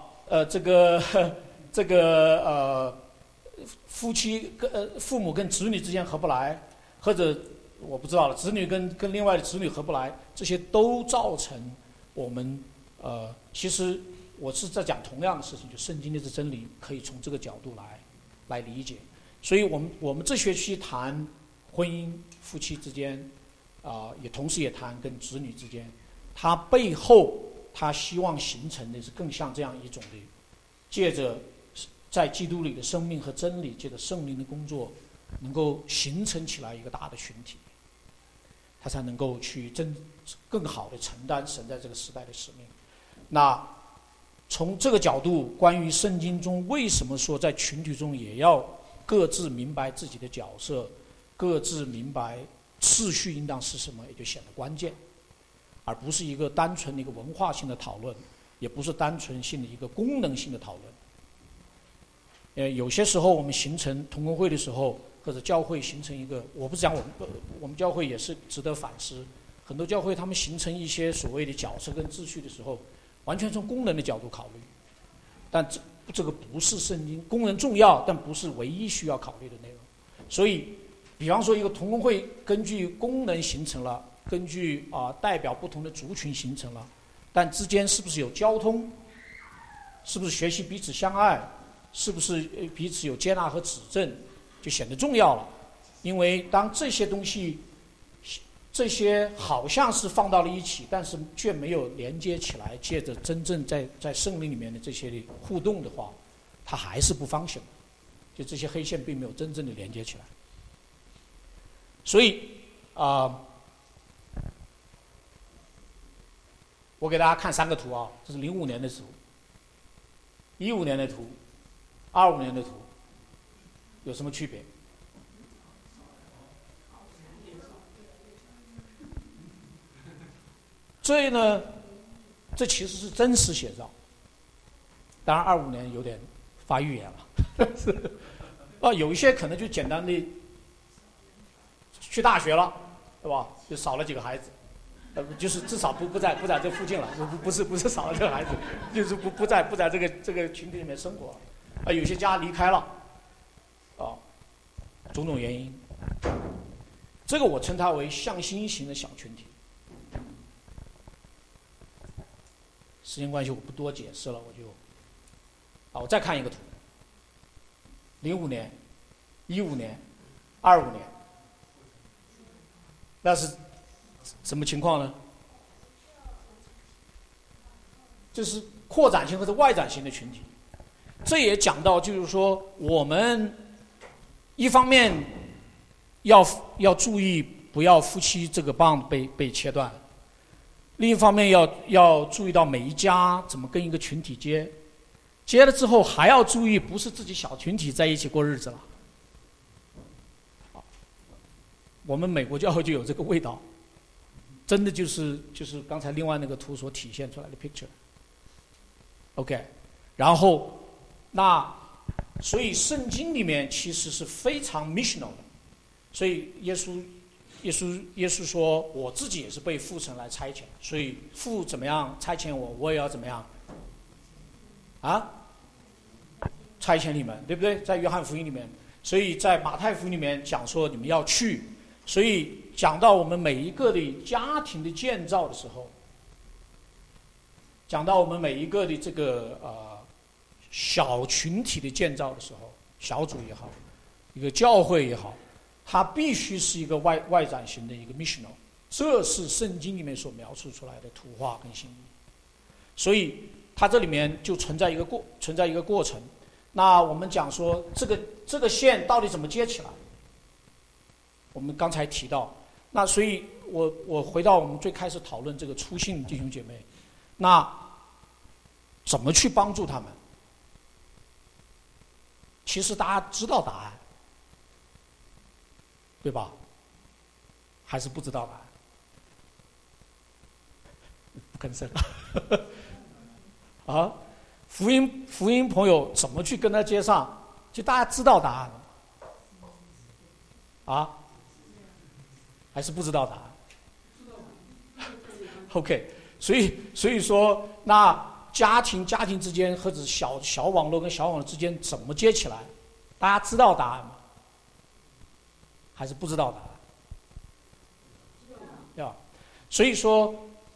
夫妻父母跟子女之间合不来，或者我不知道了，子女跟另外的子女合不来，这些都造成我们其实我是在讲同样的事情，就圣经的真理可以从这个角度来理解。所以我们这学期谈婚姻夫妻之间也同时也谈跟子女之间，它背后他希望形成的是更像这样一种的，借着在基督里的生命和真理，借着圣灵的工作，能够形成起来一个大的群体，他才能够去更好的承担神在这个时代的使命。那从这个角度，关于圣经中为什么说在群体中也要各自明白自己的角色，各自明白次序应当是什么，也就显得关键，而不是一个单纯的一个文化性的讨论，也不是单纯性的一个功能性的讨论。有些时候我们形成同工会的时候，或者教会形成一个，我不是讲我们教会也是值得反思，很多教会他们形成一些所谓的角色跟秩序的时候，完全从功能的角度考虑，但这个不是圣经，功能重要，但不是唯一需要考虑的内容。所以比方说一个同工会根据功能形成了，根据代表不同的族群形成了，但之间是不是有交通，是不是学习彼此相爱，是不是彼此有接纳和指正，就显得重要了。因为当这些东西，这些好像是放到了一起，但是却没有连接起来，借着真正在圣灵里面的这些互动的话，它还是不方形的，就这些黑线并没有真正的连接起来。所以我给大家看3个图啊，这是05年的图，15年的图，25年的图，有什么区别？这呢，这其实是真实写照。当然，25年有点发预言了，有一些可能就简单的去大学了，对吧？就少了几个孩子，就是至少不在这附近了，不是少了这个孩子，就是不在这个群体里面生活了，有些家离开了，种种原因，这个我称它为向心型的小群体。时间关系我不多解释了，我再看一个图，05年、15年、25年，那是什么情况呢？这是扩展型或者外展型的群体。这也讲到，就是说我们一方面要注意不要夫妻这个棒被切断，另一方面要注意到每一家怎么跟一个群体接了之后，还要注意不是自己小群体在一起过日子了。我们美国教会就有这个味道，真的就是刚才另外那个图所体现出来的 picture。OK， 然后所以圣经里面其实是非常 missional 的，所以耶稣说，我自己也是被父神来差遣，所以父怎么样差遣我，我也要怎么样差遣你们，对不对？在约翰福音里面，所以在马太福音里面讲说你们要去，所以讲到我们每一个的家庭的建造的时候，讲到我们每一个的这个小群体的建造的时候，小组也好，一个教会也好，它必须是一个外展型的一个 missional， 这是圣经里面所描述出来的图画跟心意。所以它这里面就存在一个过程。那我们讲说这个线到底怎么接起来？我们刚才提到，那所以我回到我们最开始讨论这个初信弟兄姐妹，那怎么去帮助他们？其实大家知道答案，对吧？还是不知道答案？ 更深啊，福音朋友怎么去跟他接上？就大家知道答案啊，还是不知道答案？OK， 所以说，那家庭之间或者小网络跟小网络之间怎么接起来？大家知道答案吗？还是不知道答案？要，所以说，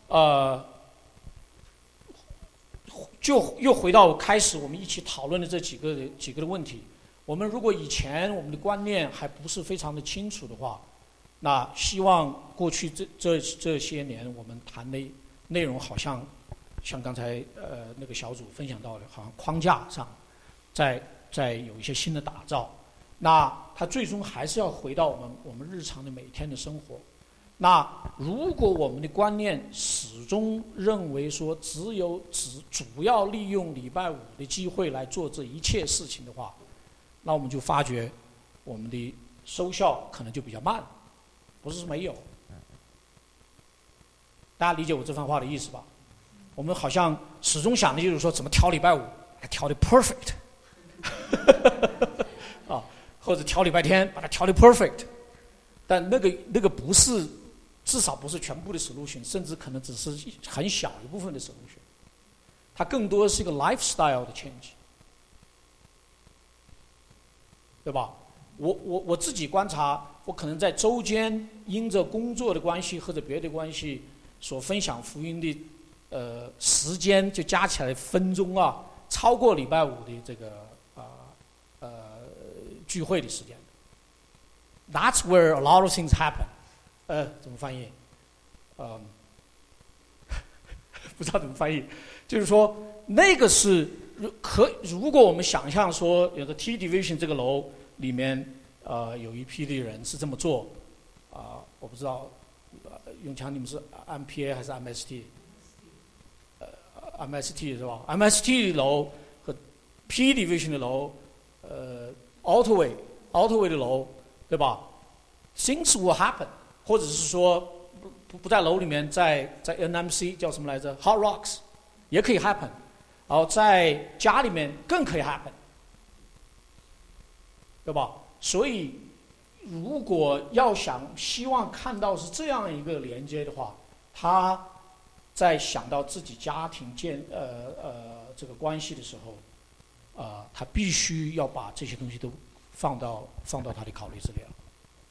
就又回到开始我们一起讨论的这几个的问题。我们如果以前我们的观念还不是非常的清楚的话，那希望过去这些年我们谈的内容好像刚才那个小组分享到的，好像框架上在有一些新的打造。那它最终还是要回到我们日常的每天的生活。那如果我们的观念始终认为说主要利用礼拜五的机会来做这一切事情的话，那我们就发觉我们的收效可能就比较慢，不是没有。大家理解我这番话的意思吧？我们好像始终想的就是说怎么调礼拜五，调的 perfect， 啊，或者调礼拜天把它调的 perfect， 但那个不是。至少不是全部的 solution， 甚至可能只是很小一部分的 solution。它更多是一个 lifestyle 的 change， 对吧？我自己观察，我可能在周间因着工作的关系或者别的关系，所分享福音的时间就加起来分钟啊，超过礼拜五的这个聚会的时间。That's where a lot of things happen。怎么翻译？不知道怎么翻译。就是说，那个是如果我们想象说，有个 T Division 这个楼里面，有一批的人是这么做，我不知道，永强你们是 MPA 还是 MST？MST 是吧 ？MST 的楼和 P Division 的楼，Autoway 的楼，对吧 ？Things will happen。或者是说不在楼里面，在 NMC 叫什么来着 ？Hot Rocks 也可以 happen， 然后在家里面更可以 happen， 对吧？所以如果希望看到是这样一个连接的话，他在想到自己家庭这个关系的时候，他必须要把这些东西都放到他的考虑之列了。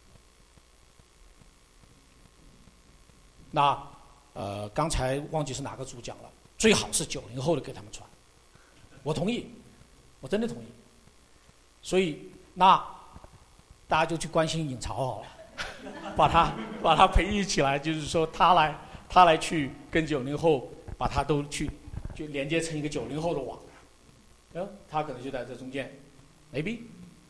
那刚才忘记是哪个组讲了，最好是90后的给他们传，我同意，我真的同意。所以那大家就去关心尹朝好了，把他培育起来，就是说他来去跟90后把他都就连接成一个90后的网，他可能就在这中间 ，maybe，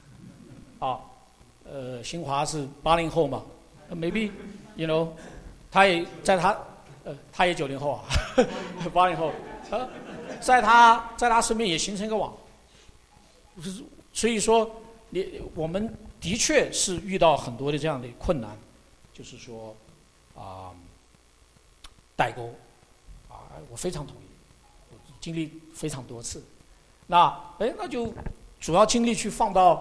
新华是80后嘛 ，maybe you know。他也他也90后啊，80后，在他身边也形成一个网，所以说我们的确是遇到很多的这样的困难，就是说代沟我非常同意，我经历非常多次，那就主要精力去放到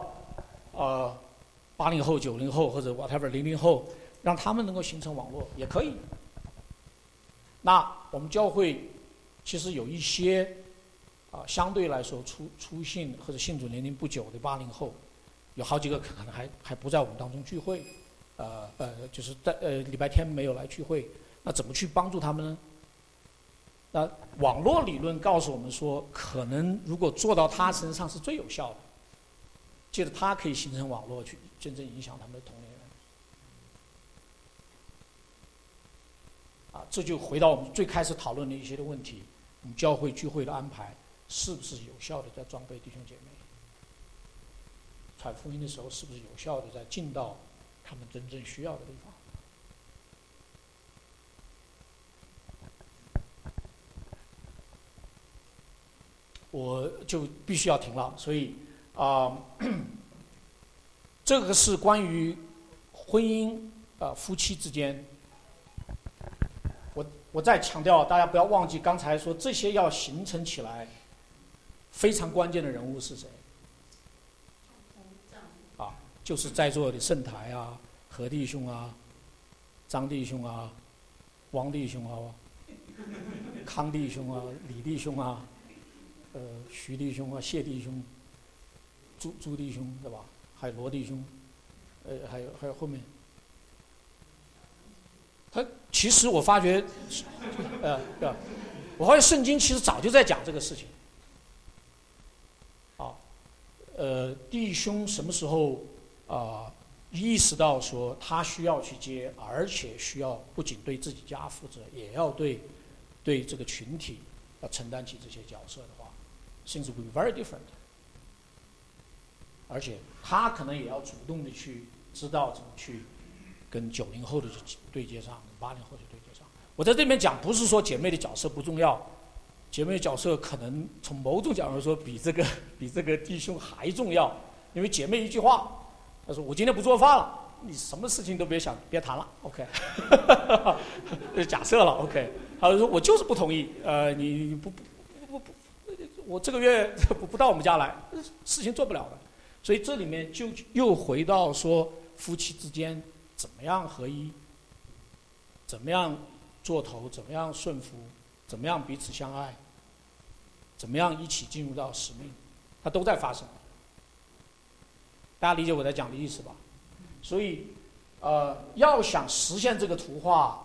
80后、90后或者 whatever 00后。让他们能够形成网络也可以。那我们教会其实有一些相对来说出信或者信主年龄不久的80后，有好几个可能还不在我们当中聚会，就是在礼拜天没有来聚会。那怎么去帮助他们呢？那网络理论告诉我们说，可能如果做到他身上是最有效的，借着他可以形成网络去真正影响他们的同龄人。这就回到我们最开始讨论的一些的问题，我们教会聚会的安排是不是有效的在装备弟兄姐妹？传福音的时候是不是有效的在进到他们真正需要的地方？我就必须要停了，所以这个是关于婚姻夫妻之间我再强调，大家不要忘记刚才说这些要形成起来，非常关键的人物是谁？啊，就是在座的盛台啊、何弟兄啊、张弟兄啊、王弟兄啊、康弟兄啊、李弟兄啊、徐弟兄啊、谢弟兄、朱弟兄，对吧？还有罗弟兄，还有后面。其实我发觉，我发现圣经其实早就在讲这个事情。弟兄什么时候意识到说他需要去接，而且需要不仅对自己家负责，也要对这个群体要承担起这些角色的话， things will be very different。而且他可能也要主动的去知道怎么去跟90后的对接上，跟80后的对接上。我在这边讲，不是说姐妹的角色不重要，姐妹的角色可能从某种角度说比这个弟兄还重要，因为姐妹一句话，她说我今天不做饭了，你什么事情都别想，别谈了 ，OK， 假设了 OK， 她就说我就是不同意，你不，我这个月不到我们家来，事情做不了的。所以这里面就又回到说夫妻之间怎么样合一，怎么样做头，怎么样顺服，怎么样彼此相爱，怎么样一起进入到使命，它都在发生。大家理解我在讲的意思吧？所以要想实现这个图画，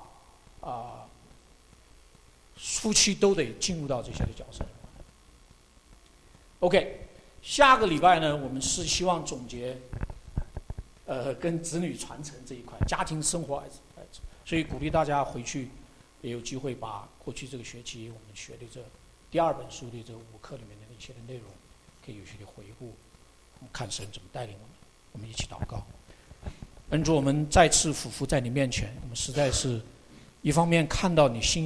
夫妻都得进入到这些的角色。OK。下个礼拜呢，我们是希望总结，跟子女传承这一块，家庭生活，所以鼓励大家回去也有机会把过去这个学期我们学的这第2本书的这5课里面的一些的内容，可以有些的回顾，看神怎么带领我们，我们一起祷告。恩主，我们再次俯伏在你面前，我们实在是一方面看到你心